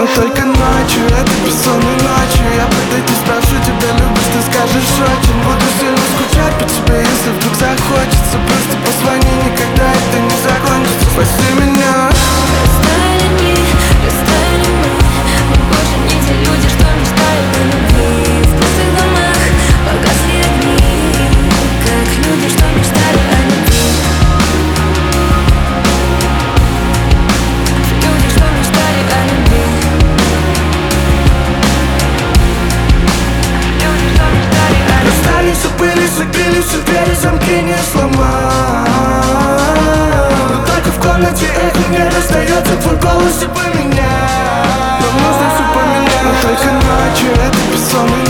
только ночью, это бессонной ночью я подойду, спрошу тебя, любишь, ты скажешь очень. Буду сильно скучать по тебе, если вдруг захочется. Просто позвони, никогда это не закончится. Спаси меня. Растаяли мы больше не те люди, что мечтают о любви. В пустых домах погасли огни, как люди, что мечтали о любви. Люди, что мечтали о любви. Люди, что мечтали о любви. Расстались, упылись, закрыли все двери, замки не сломать. Но только в комнате эхо не расстается, твой голос все поменял. Нам нужно все поменять, но только ночью, это бессонный